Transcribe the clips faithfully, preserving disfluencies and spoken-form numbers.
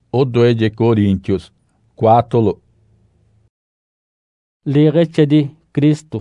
O dois de Coríntios quatro. Lirecce di Cristo.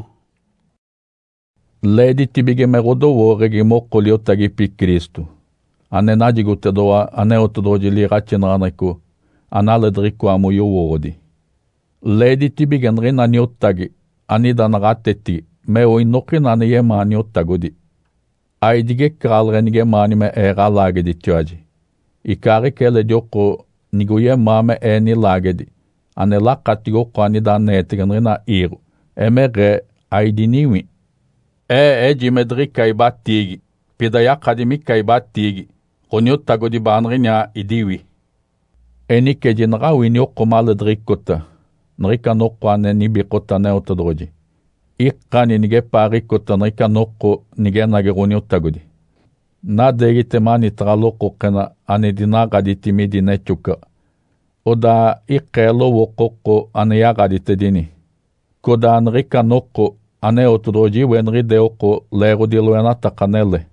Ledi tibige me rodowore gi mokkoli ottagi pi Kristu. Ane nadigutte doa ane otodoji lirecce nraneko. Anale drikko amu yowodi. Ledi tibige nrinani ottagi. Anida naratetti. Me o inokrinane ye mani ottagodi. Aidige kralrenige mani me era lagedi tjoaji. Ikari kele dioko niguye mame eni lagedi. Ane la katigo kwani da netigenrina iru. Emere aidiniwi. E eji medri kaiba tigi. Pidaya kadimi kaiba tigi. Konyo tagodi banrinya idiwi. Eni keji nra wini okomale drikota. Nrika nokwa ne nibikota ne otodroji. Ikani nige pari kota nrika noko nige nageroni otagodi. Na degi temani traloko kena ane dinagadi timidi nechuka. Oda ikelo wokoko ane yagadi tedini. Koda nrika noko ane otodroji wenri deoko lero diluena takanele.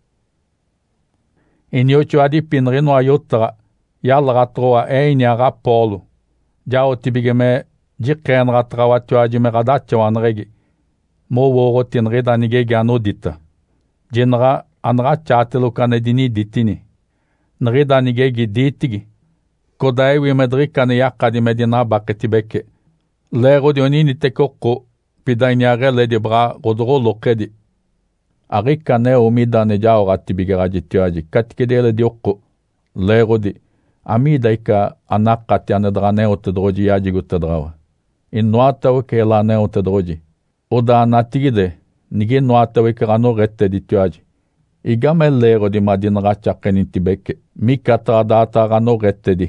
Inyocho adi pinri no ayotra yalra troa e inyaga polo. Jao tibigeme jikenra trawa tuaji meradacho anregi. Mo woro tinri danige gano dita. Jinra anra chatelo kanedini ditini. Nri danige giditigi. Kodai wi medri kane yakadi medina baketibeke. Lero dionini tekoko pidainyare le de bra rodoro lokedi. Ari kane omida ne jao ratibigera jitioaji. Katkedele dioko. Lero di. Amida ika anakati anedrane otedroji yaji gutedrawa. In nuatawe ke la ne otedroji. Oda anatigide. Nige nuatawe ke rano rette ditioaji. Igame lero di madin rachakeni tibeke. Mikata data rano rette di.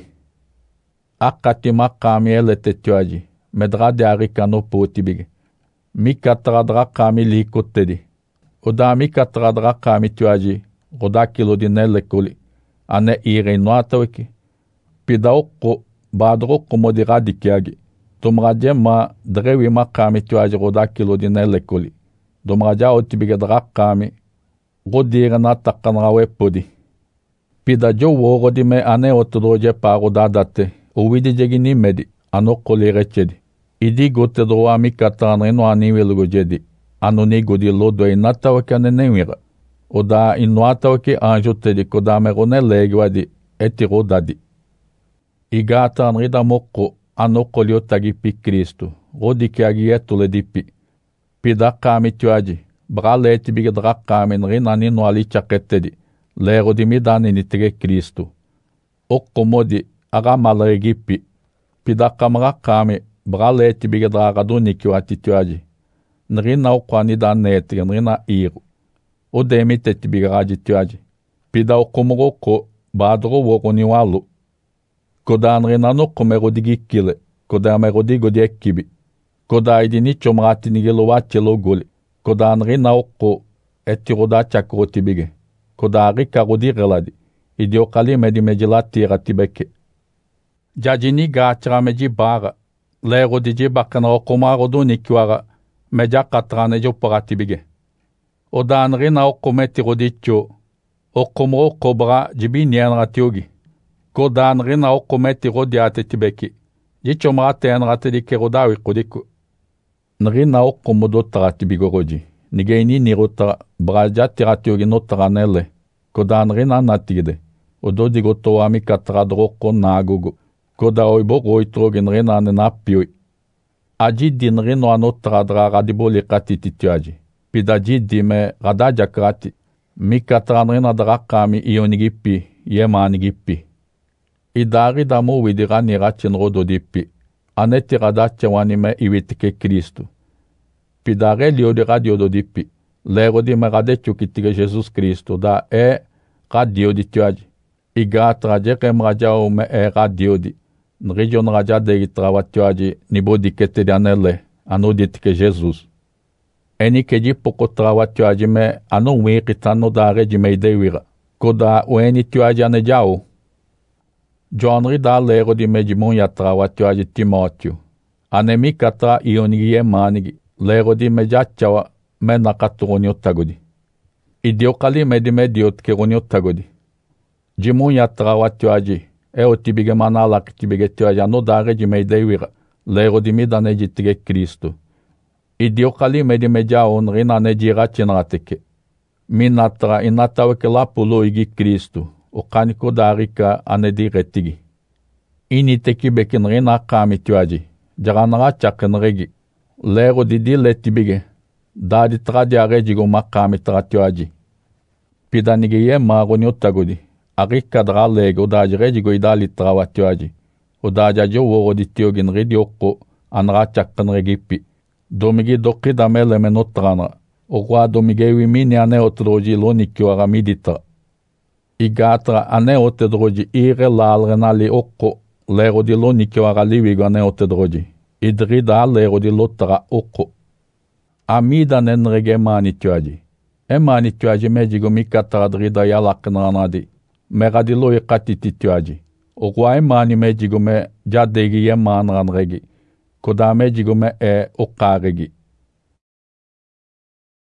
Akati makami elete tioaji. Medrade arikano po tibige. Mikatra drakami likote di. Oda mikatra drakami tioaji. Oda kilo di nelle kuli. Ane ire nuataweki. Pida oko badroko modira dikiagi. Domraje ma drewi makami tioaji oda kilo di nelle kuli. Domraja otibige drakami. Godire na takanrawe podi. Pida jo woro di me ane otodroje paro dadate. Uwidi jegi ni medi. Ano koli rechedi. Idi gote droa mi katanre no aniwelgo jedi. Ano ni godi lodo e natawake ane newira. Oda inuatawake anjo tedi koda merone legwadi etiro dadi. Iga tanri da moko ano koli otagi pi Kristu. Rodi ki agi etule dipi. Pida kami tuaji. Brale eti bige dra kami nri nani no ali chaketedi. Lero di mi dani nitige Kristu. Oko modi aga malregipi. Pida kamra kami. Brale eti bige dra gadu nikyo atituaji. Nri na ukwani da neti nri na iru. O demi teti bige raji tuaji. Pida okomroko badro woko ni walu. Koda nri na no komero digi kile. Koda mero digo di ekibi. Koda idini chomrati nigelo wachelo goli. Koda nri na oko eti roda chakro tibige. Koda rika rodi reladi. Idi okali medi medjila tira tibeke. Jajini gachra meji bara. Lero diji bakana okomaro do nikiwara. Meja katrane jo paratibige. Oda nri na oko meti rodicho. Okomro kobra jibi nyenra tiogi. Koda nri na oko meti rodiate tibeki. Jichomra tenrate dike rodawi kodiku. Nri na oko modo taratibigo roji. Nigeini nirota braja tiratiogi no taranele. Koda nri na natigide. Odo digo toami katradroko nagugu. Koda oibo roitrogi nri na nenapioi. Aji di nri no ano tradra radibo likati titioaji. Pida ji di me radaja krati. Mi katra nri na drakami ionigipi, yemanigipi. Idari damo widira nirachin rodo dipi. Aneti radache wanime iwitike Kristu. Pidare lio di radio do dipi. Lero di me radecho kitige Jesus Kristo da e radio di tioaji. Iga traje kem rajao me e radio di. Nrijon raja de trawa tioaji nibo di kete di anele. Ano ditike Jesus. Eni keji poko trawa tioaji me ano wikitano da reji me idewira. Koda ueni tioaji ane jao. Joanri da lero di medimon ya trawa tioaji Timotio. Anemi katra ionigi ye manigi. Lero di mejachawa me nakaturoni otagodi. Idiokali medi mediot keroni otagodi. Jimon ya trawa tioaji. e o tibige manalak tibige tuaja no dare de meidewira, lero di midane jitige Kristo. Idio kali medi meja on rina ne jira chinrateke. Minatra inatawe ke lapulo igi Kristo, o kaniko darika anedi retigi. Ini teki bekin rina kami tuaji, jaranaga chaken regi, lero di di letibige, dadi tradi arejigo makami tratuaji. Pidanige ye mago nyotagodi, arika dra lego daji rejigo idali trawatuaji, o daja jo woro di tiogin redi okko anra chaken regipi. Domigi doki damele menotrana, o qua domige wimini ane otroji lonikyo aramidita. Igatra ane otedroji ire lalrenali okko, lero di lonikyo aralivigo ane otedroji. Idrida lero di lotra okko. Amida nenrege mani tuaji. E mani tuaji mejigo mikatra drida yalaknranadi. Meradi lo ikatiti tuaji. O qua e mani mejigo me jadegi ye manranregi. Kodame jigume e okaregi.